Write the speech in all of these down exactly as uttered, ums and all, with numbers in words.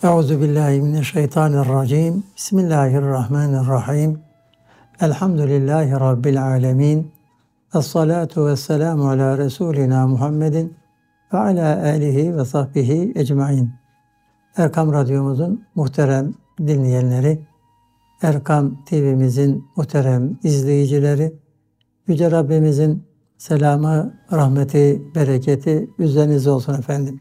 Euzubillahimineşşeytanirracim. Bismillahirrahmanirrahim. Elhamdülillahi Rabbil alemin. Es-salatu vesselamu ala Resulina Muhammedin ve ala alihi ve sahbihi ecmain. Erkam Radyomuzun muhterem dinleyenleri, Erkam T V'mizin muhterem izleyicileri, Yüce Rabbimizin selamı, rahmeti, bereketi üzerinize olsun efendim.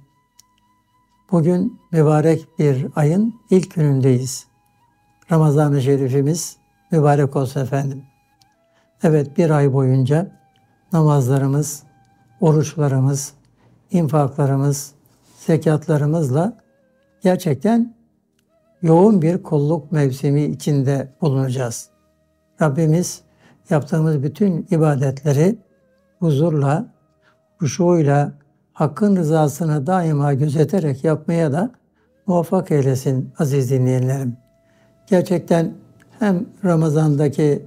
Bugün mübarek bir ayın ilk günündeyiz. Ramazan-ı Şerifimiz mübarek olsun efendim. Evet, bir ay boyunca namazlarımız, oruçlarımız, infaklarımız, zekatlarımızla gerçekten yoğun bir kulluk mevsimi içinde bulunacağız. Rabbimiz yaptığımız bütün ibadetleri huzurla, huşuyla, Hakk'ın rızasını daima gözeterek yapmaya da muvaffak eylesin aziz dinleyenlerim. Gerçekten hem Ramazan'daki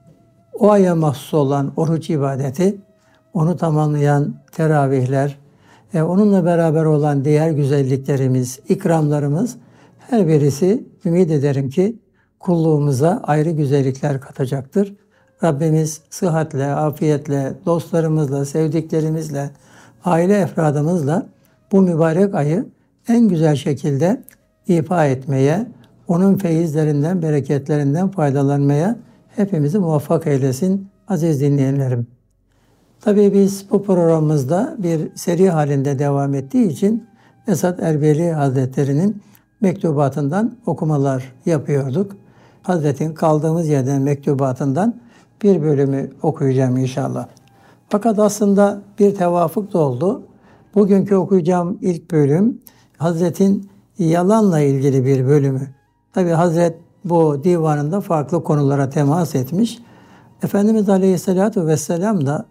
o aya mahsus olan oruç ibadeti, onu tamamlayan teravihler, e, onunla beraber olan diğer güzelliklerimiz, ikramlarımız, her birisi ümit ederim ki kulluğumuza ayrı güzellikler katacaktır. Rabbimiz sıhhatle, afiyetle, dostlarımızla, sevdiklerimizle, aile efradımızla bu mübarek ayı en güzel şekilde ifa etmeye, onun feyizlerinden, bereketlerinden faydalanmaya hepimizi muvaffak eylesin aziz dinleyenlerim. Tabii biz bu programımızda bir seri halinde devam ettiği için Esad Erbili Hazretleri'nin mektubatından okumalar yapıyorduk. Hazretin kaldığımız yerden mektubatından bir bölümü okuyacağım inşallah. Fakat aslında bir tevafuk da oldu. Bugünkü okuyacağım ilk bölüm Hazret'in yalanla ilgili bir bölümü. Tabi Hazret bu divanında farklı konulara temas etmiş. Efendimiz Aleyhisselatü Vesselam da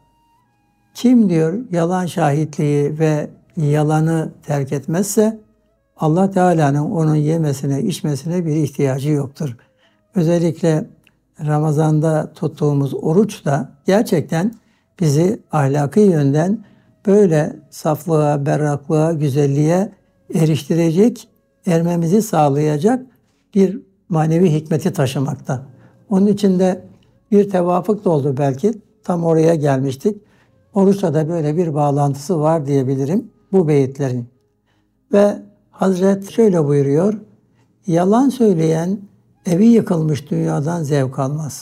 kim diyor yalan şahitliği ve yalanı terk etmezse Allah Teala'nın onun yemesine, içmesine bir ihtiyacı yoktur. Özellikle Ramazan'da tuttuğumuz oruç da gerçekten bizi ahlaki yönden böyle saflığa, berraklığa, güzelliğe eriştirecek, ermemizi sağlayacak bir manevi hikmeti taşımakta. Onun için de bir tevafuk da oldu belki. Tam oraya gelmiştik. Oruçla da böyle bir bağlantısı var diyebilirim bu beyitlerin. Ve Hazret şöyle buyuruyor. Yalan söyleyen evi yıkılmış dünyadan zevk almaz.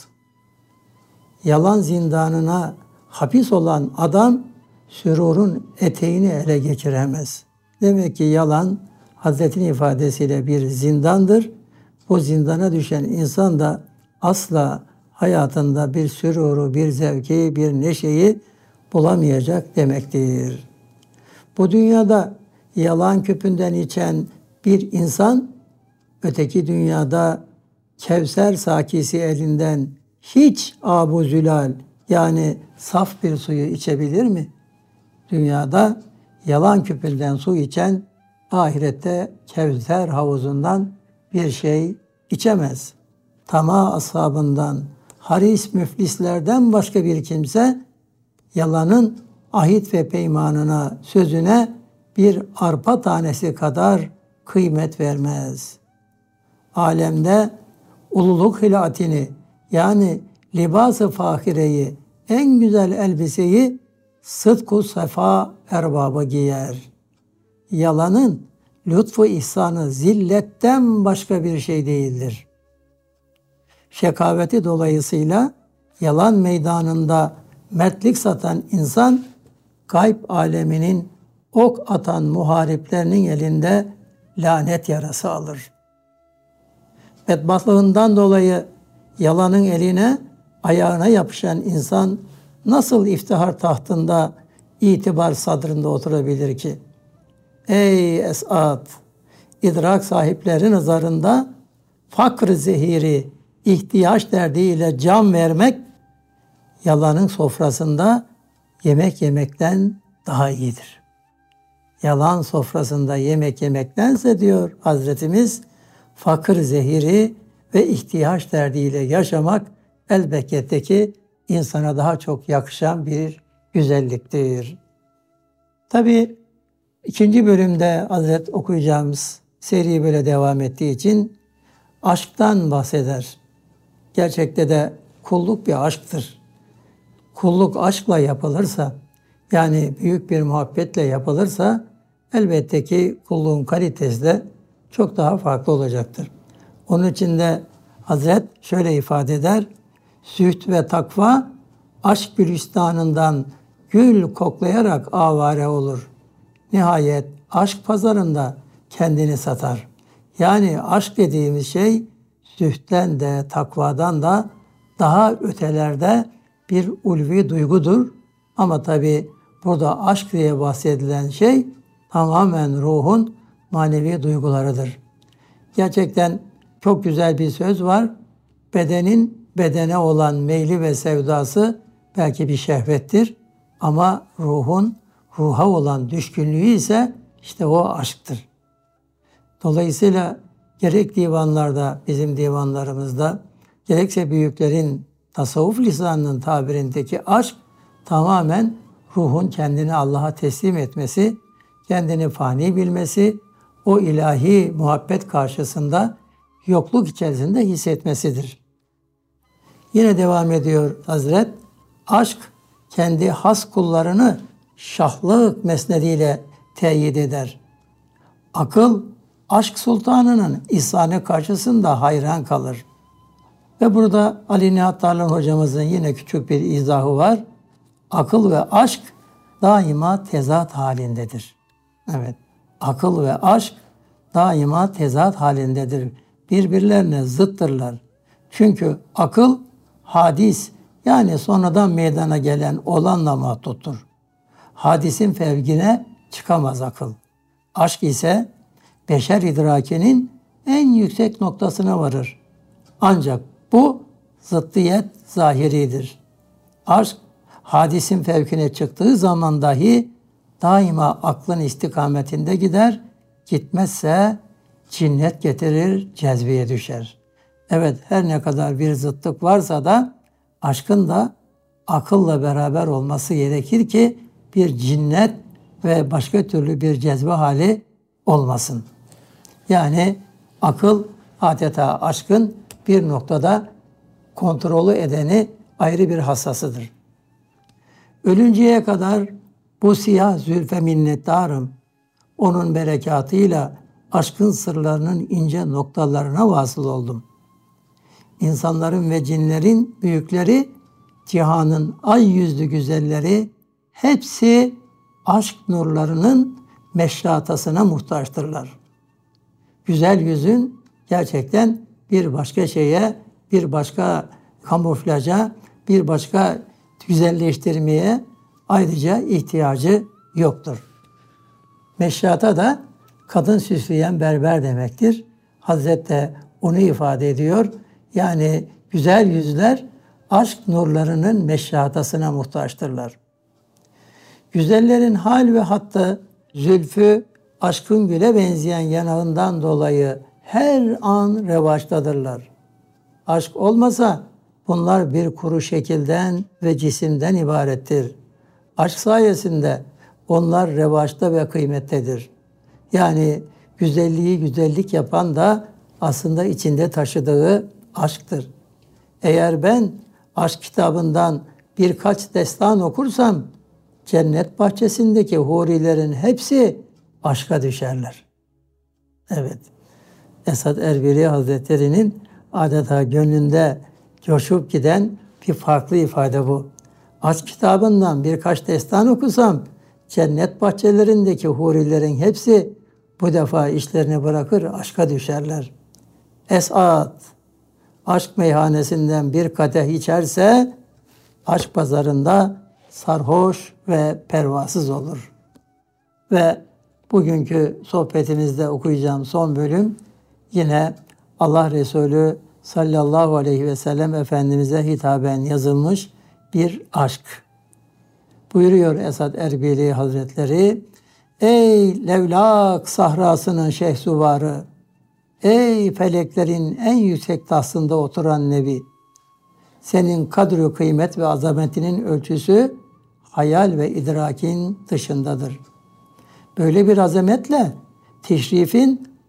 Yalan zindanına hapis olan adam sürurun eteğini ele geçiremez. Demek ki yalan Hazretin ifadesiyle bir zindandır. Bu zindana düşen insan da asla hayatında bir süruru, bir zevki, bir neşeyi bulamayacak demektir. Bu dünyada yalan küpünden içen bir insan öteki dünyada Kevser sakisi elinden hiç Abu Zülal yani saf bir suyu içebilir mi? Dünyada yalan küpünden su içen ahirette Kevser havuzundan bir şey içemez. Tama ashabından, haris müflislerden başka bir kimse yalanın ahit ve peymanına, sözüne bir arpa tanesi kadar kıymet vermez. Alemde ululuk hilatini yani libas-ı fahireyi, en güzel elbiseyi sıdk-ı sefa erbabı giyer. Yalanın lütfu ihsanı zilletten başka bir şey değildir. Şekaveti dolayısıyla yalan meydanında mertlik satan insan, gayb aleminin ok atan muhariplerinin elinde lanet yarası alır. Bedbahtlığından dolayı yalanın eline, ayağına yapışan insan nasıl iftihar tahtında, itibar sadrında oturabilir ki? Ey Esad! İdrak sahipleri nazarında fakr zehiri, ihtiyaç derdiyle can vermek, yalanın sofrasında yemek yemekten daha iyidir. Yalan sofrasında yemek yemektense diyor Hazretimiz, fakir zehiri ve ihtiyaç derdiyle yaşamak elbette ki insana daha çok yakışan bir güzelliktir. Tabii ikinci bölümde Hazret okuyacağımız seri böyle devam ettiği için aşktan bahseder. Gerçekte de kulluk bir aşktır. Kulluk aşkla yapılırsa, yani büyük bir muhabbetle yapılırsa elbette ki kulluğun kalitesi de çok daha farklı olacaktır. Onun için de Hazret şöyle ifade eder: zühd ve takva aşk gülistanından gül koklayarak avare olur. Nihayet aşk pazarında kendini satar. Yani aşk dediğimiz şey zühtten de takvadan da daha ötelerde bir ulvi duygudur. Ama tabi burada aşk diye bahsedilen şey tamamen ruhun manevi duygularıdır. Gerçekten çok güzel bir söz var. Bedenin bedene olan meyli ve sevdası belki bir şehvettir. Ama ruhun ruha olan düşkünlüğü ise işte o aşktır. Dolayısıyla gerek divanlarda, bizim divanlarımızda, gerekse büyüklerin tasavvuf lisanının tabirindeki aşk tamamen ruhun kendini Allah'a teslim etmesi, kendini fani bilmesi, o ilahi muhabbet karşısında yokluk içerisinde hissetmesidir. Yine devam ediyor Hazret, aşk kendi has kullarını şahlık mesnediyle teyit eder. Akıl, aşk sultanının ihsanı karşısında hayran kalır. Ve burada Ali Nihat Tarlan hocamızın yine küçük bir izahı var. Akıl ve aşk daima tezat halindedir. Evet, akıl ve aşk daima tezat halindedir. Birbirlerine zıttırlar. Çünkü akıl hadis, yani sonradan meydana gelen olanla mahduttur. Hadisin fevkine çıkamaz akıl. Aşk ise beşer idrakinin en yüksek noktasına varır. Ancak bu zıddiyet zahiridir. Aşk hadisin fevkine çıktığı zaman dahi daima aklın istikametinde gider, gitmezse cinnet getirir, cezbeye düşer. Evet, her ne kadar bir zıtlık varsa da aşkın da akılla beraber olması gerekir ki bir cinnet ve başka türlü bir cezbe hali olmasın. Yani akıl adeta aşkın bir noktada kontrolü edeni ayrı bir hassasıdır. Ölünceye kadar bu siyah zülfe minnettarım. Onun berekatıyla aşkın sırlarının ince noktalarına vasıl oldum. İnsanların ve cinlerin büyükleri, cihanın ay yüzlü güzelleri hepsi aşk nurlarının meşratasına muhtaçtırlar. Güzel yüzün gerçekten bir başka şeye, bir başka kamuflaja, bir başka güzelleştirmeye ayrıca ihtiyacı yoktur. Meşrata da kadın süsleyen berber demektir. Hazret de onu ifade ediyor. Yani güzel yüzler aşk nurlarının meşratasına muhtaçtırlar. Güzellerin hal ve hattı, zülfü, aşkın güle benzeyen yanağından dolayı her an revaçtadırlar. Aşk olmasa bunlar bir kuru şekilden ve cisimden ibarettir. Aşk sayesinde onlar revaçta ve kıymettedir. Yani güzelliği güzellik yapan da aslında içinde taşıdığı aşktır. Eğer ben aşk kitabından birkaç destan okursam, cennet bahçesindeki hurilerin hepsi aşka düşerler. Evet, Esad Erbili Hazretleri'nin adeta gönlünde coşup giden bir farklı ifade bu. Aşk kitabından birkaç destan okusam, cennet bahçelerindeki hurilerin hepsi bu defa işlerini bırakır, aşka düşerler. Esad, aşk meyhanesinden bir kadeh içerse, aşk pazarında sarhoş ve pervasız olur. Ve bugünkü sohbetimizde okuyacağım son bölüm yine Allah Resulü sallallahu aleyhi ve sellem Efendimiz'e hitaben yazılmış bir aşk. Buyuruyor Esad Erbili Hazretleri, ey Levlak sahrasının şehsuvarı, ey feleklerin en yüksek tahtında oturan Nebi, senin kadru kıymet ve azametinin ölçüsü hayal ve idrakin dışındadır. Böyle bir azametle teşrifin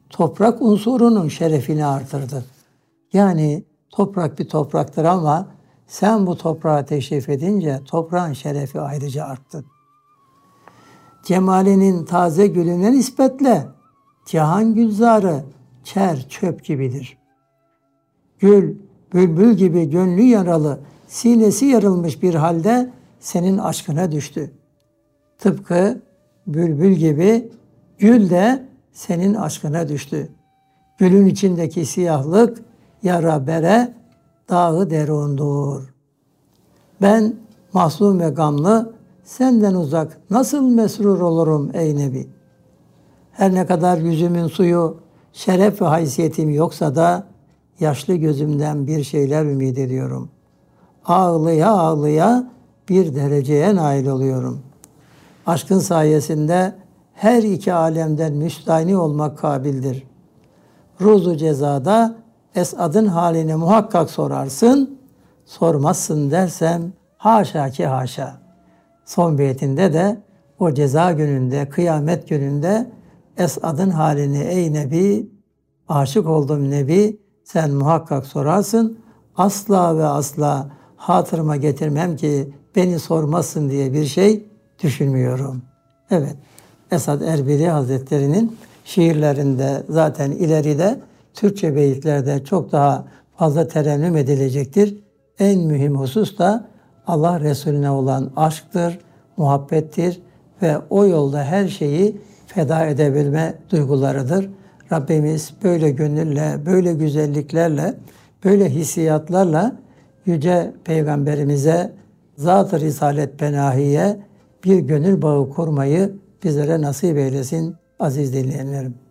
toprak unsurunun şerefini artırdı. Yani toprak bir topraktır ama sen bu toprağa teşrif edince toprağın şerefi ayrıca arttı. Cemalinin taze gülüne nispetle cihan gülzarı çer çöp gibidir. Gül, bülbül gibi gönlü yaralı, sinesi yarılmış bir halde senin aşkına düştü. Tıpkı bülbül gibi gül de senin aşkına düştü. Gülün içindeki siyahlık yara bere dağı derundur. Ben mahzun ve gamlı senden uzak nasıl mesrur olurum ey Nebi? Her ne kadar yüzümün suyu şeref ve haysiyetim yoksa da yaşlı gözümden bir şeyler ümit ediyorum. Ağlıya ağlıya bir dereceye nail oluyorum. Aşkın sayesinde her iki alemden müstahni olmak kabildir. Ruzu cezada Esad'ın halini muhakkak sorarsın, sormazsın dersem haşa ki haşa. Son beytinde de o ceza gününde, kıyamet gününde Esad'ın halini ey Nebi, aşık oldum Nebi, sen muhakkak sorarsın. Asla ve asla hatırıma getirmem ki beni sormasın diye bir şey düşünmüyorum. Evet, Esad Erbili Hazretleri'nin şiirlerinde zaten ileride Türkçe beyitlerde çok daha fazla terennüm edilecektir. En mühim husus da Allah Resulüne olan aşktır, muhabbettir ve o yolda her şeyi feda edebilme duygularıdır. Rabbimiz böyle gönülle, böyle güzelliklerle, böyle hissiyatlarla Yüce Peygamberimize, Zat-ı Risalet Penahi'ye bir gönül bağı kurmayı bizlere nasip eylesin aziz dinleyenlerim.